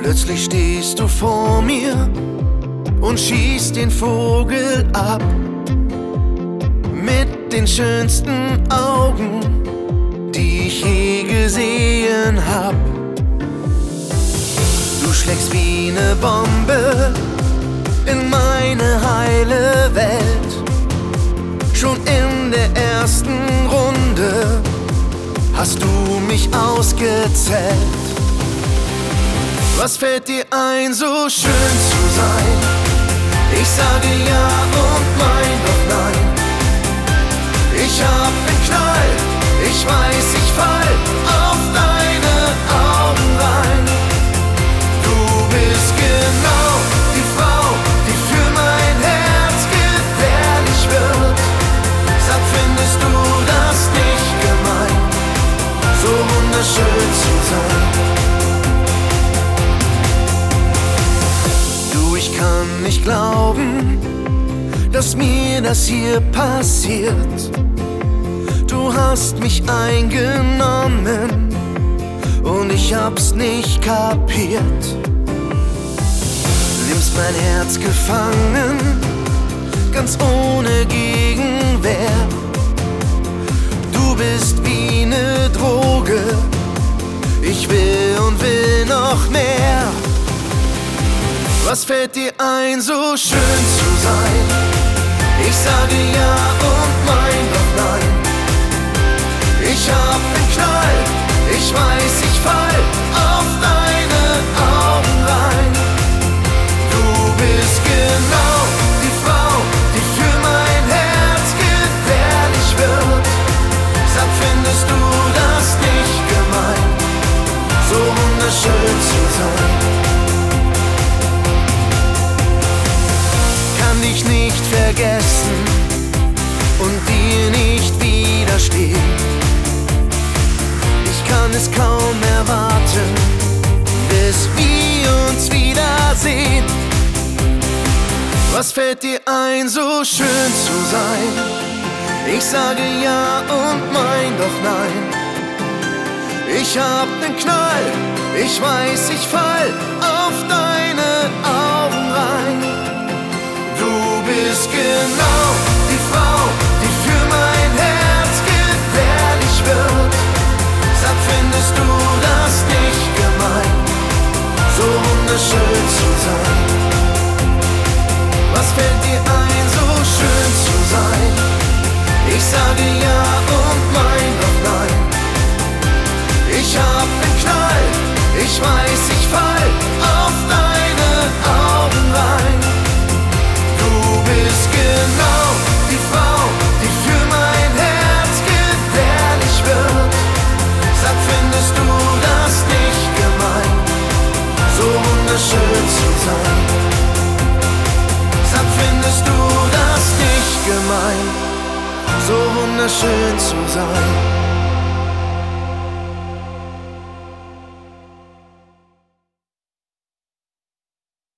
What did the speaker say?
Plötzlich stehst du vor mir und schießt den Vogel ab. Mit den schönsten Augen, die ich je gesehen hab. Du schlägst wie ne Bombe in meine heile Welt. Schon in der ersten Runde hast du mich ausgezählt. Was fällt dir ein, so schön zu sein? Ich sage ja und mein doch nein. Ich hab den Knall, ich weiß, ich fall auf deine Augen rein. Du bist genau die Frau, die für mein Herz gefährlich wird. Sag, findest du das nicht gemein, so wunderschön zu sein? Ich kann nicht glauben, dass mir das hier passiert. Du hast mich eingenommen und ich hab's nicht kapiert. Nimmst mein Herz gefangen, ganz ohne Gegenwehr. Du bist wie ne Droge, ich will und will noch mehr. Was fällt dir ein, so schön zu sein? Ich sage ja und mein doch nein. Ich hab den Knall, ich weiß, ich fall auf deine Augen rein. Du bist genau die Frau, die für mein Herz gefährlich wird. Sag, findest du das nicht gemein, so wunderschön zu sein? Dich nicht vergessen und dir nicht widerstehen. Ich kann es kaum erwarten, bis wir uns wiedersehen. Was fällt dir ein, so schön zu sein? Ich sage ja und mein doch nein. Ich hab den Knall, ich weiß, ich fall auf deine Augen rein. Du bist genau die Frau, die für mein Herz gefährlich wird. Sag, findest du das nicht gemein, so wunderschön zu sein? Was fällt dir ein, so schön zu sein? Ich sage ja und mein doch nein. Ich hab den Knall, ich weiß, ich fall auf deine Augen rein. Genau die Frau, die für mein Herz gefährlich wird. Sag, findest du das nicht gemein, so wunderschön zu sein? Sag, findest du das nicht gemein, so wunderschön zu sein?